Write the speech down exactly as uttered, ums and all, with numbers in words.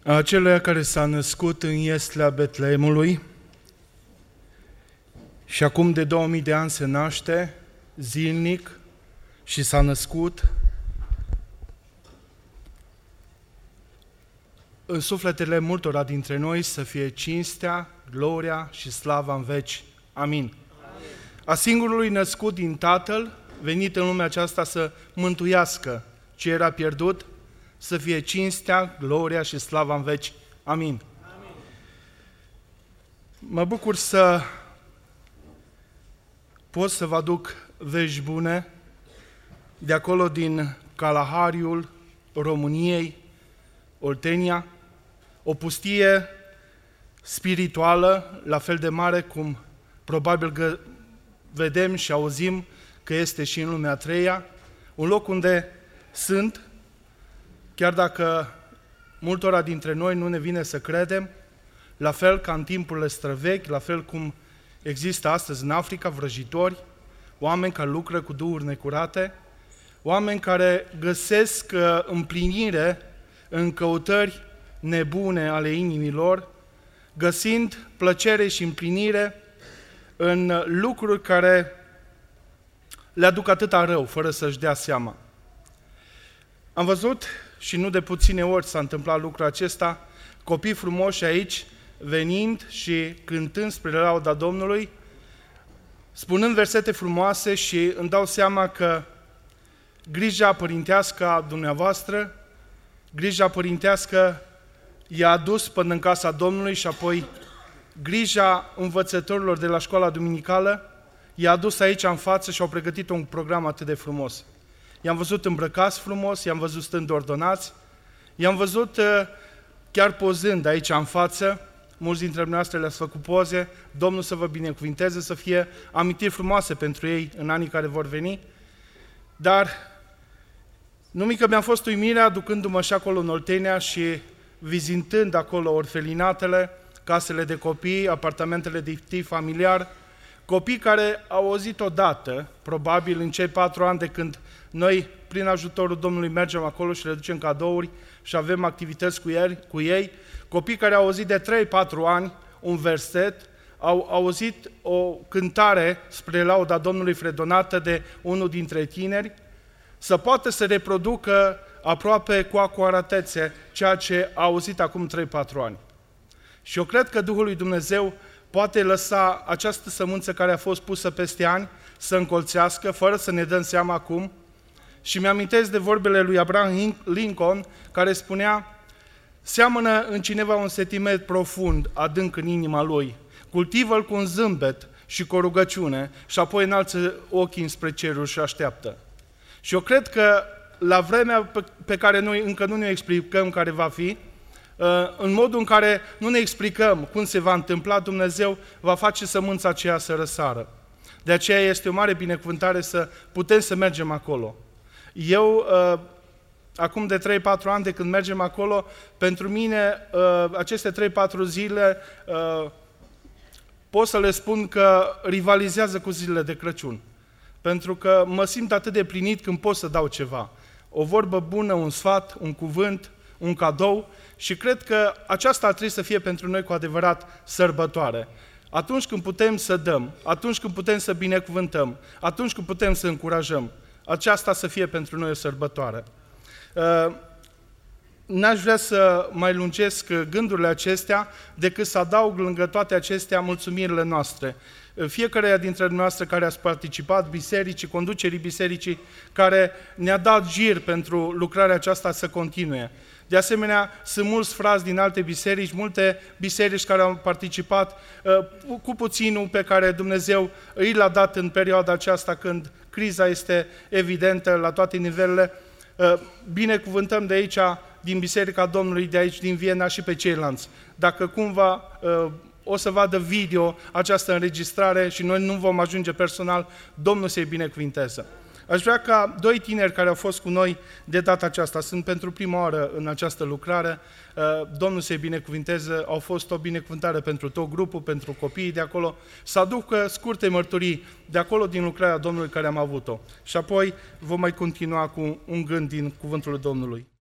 Acelea care s-a născut în ieslea Betleemului și acum de două mii de ani se naște zilnic și s-a născut în sufletele multora dintre noi să fie cinstea, gloria și slava în veci. Amin. Amin. A singurului născut din Tatăl, venit în lumea aceasta să mântuiască ce era pierdut, să fie cinstea, gloria și slava în veci. Amin. Amin. Mă bucur să pot să vă aduc vești bune de acolo din Kalahariul României, Oltenia, o pustie spirituală, la fel de mare cum probabil că vedem și auzim că este și în lumea a treia, un loc unde sunt, chiar dacă multora dintre noi nu ne vine să credem, la fel ca în timpurile străvechi, la fel cum există astăzi în Africa, vrăjitori, oameni care lucră cu duhuri necurate, oameni care găsesc împlinire în căutări nebune ale inimilor, găsind plăcere și împlinire în lucruri care le aduc atâta rău, fără să-și dea seama. Am văzut, și nu de puține ori s-a întâmplat lucrul acesta, copii frumoși aici, venind și cântând spre lauda Domnului, spunând versete frumoase și îmi dau seama că grija părintească a dumneavoastră, grija părintească i-a adus până în casa Domnului și apoi grija învățătorilor de la școala duminicală i-a adus aici în față și au pregătit un program atât de frumos. I-am văzut îmbrăcați frumos, i-am văzut stând ordonați, i-am văzut chiar pozând aici în față, mulți dintre dumneavoastră le-ați făcut poze, Domnul să vă binecuvinteze, să fie amintiri frumoase pentru ei în anii care vor veni, dar numai că mi-a fost uimirea ducându-mă și acolo în Oltenia și vizitând acolo orfelinatele, casele de copii, apartamentele de tip familiar, copii care au auzit odată, probabil în cei patru ani de când noi, prin ajutorul Domnului, mergem acolo și le ducem cadouri și avem activități cu ei, cu ei copii care au auzit de trei patru ani un verset, au auzit o cântare spre lauda Domnului fredonată de unul dintre tineri, să poată să reproducă aproape cu acuratețe ceea ce a auzit acum trei patru ani. Și eu cred că Duhul lui Dumnezeu poate lăsa această sămânță care a fost pusă peste ani să încolțească, fără să ne dăm seama acum. Și mi-amintesc de vorbele lui Abraham Lincoln, care spunea: seamănă în cineva un sentiment profund, adânc în inima lui, cultivă-l cu un zâmbet și cu o rugăciune și apoi înalță ochii spre cerul și așteaptă. Și eu cred că la vremea pe care noi încă nu ne explicăm care va fi, în modul în care nu ne explicăm cum se va întâmpla, Dumnezeu va face sămânța aceea să răsară. De aceea este o mare binecuvântare să putem să mergem acolo. Eu, acum de trei patru ani de când mergem acolo, pentru mine aceste trei patru zile pot să le spun că rivalizează cu zilele de Crăciun. Pentru că mă simt atât de plinit când pot să dau ceva. O vorbă bună, un sfat, un cuvânt, un cadou și cred că aceasta ar trebui să fie pentru noi cu adevărat sărbătoare. Atunci când putem să dăm, atunci când putem să binecuvântăm, atunci când putem să încurajăm, aceasta să fie pentru noi o sărbătoare. N-aș vrea să mai lungesc gândurile acestea decât să adaug lângă toate acestea mulțumirile noastre. Fiecare dintre dumneavoastră care ați participat, bisericii, conducerii bisericii, care ne-a dat gir pentru lucrarea aceasta să continue. De asemenea, sunt mulți frați din alte biserici, multe biserici care au participat cu puținul pe care Dumnezeu îi l-a dat în perioada aceasta când criza este evidentă la toate nivelele. Binecuvântăm de aici, din Biserica Domnului, de aici, din Viena și pe ceilalți. Dacă cumva o să vadă video această înregistrare și noi nu vom ajunge personal, Domnul să-i binecuvinteze. Aș vrea ca doi tineri care au fost cu noi de data aceasta, sunt pentru prima oară în această lucrare, Domnul să-i binecuvinteze, au fost o binecuvântare pentru tot grupul, pentru copiii de acolo, să aducă scurte mărturii de acolo din lucrarea Domnului care am avut-o. Și apoi vom mai continua cu un gând din cuvântul Domnului.